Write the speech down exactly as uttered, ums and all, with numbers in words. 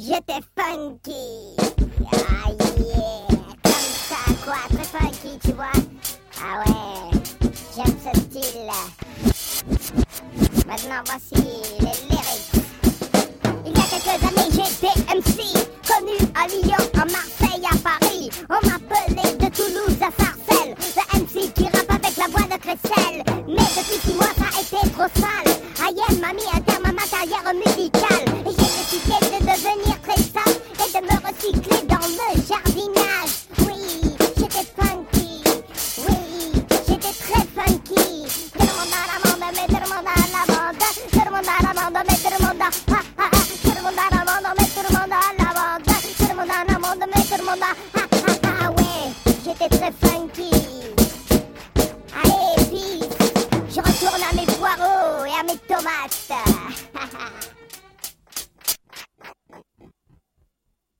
J'étais funky. Ah yeah. Comme ça, quoi. Très funky, tu vois. Ah ouais. J'aime ce style. Maintenant, voici les lyrics. Il y a quelques années, j'étais M C, connu à Lyon.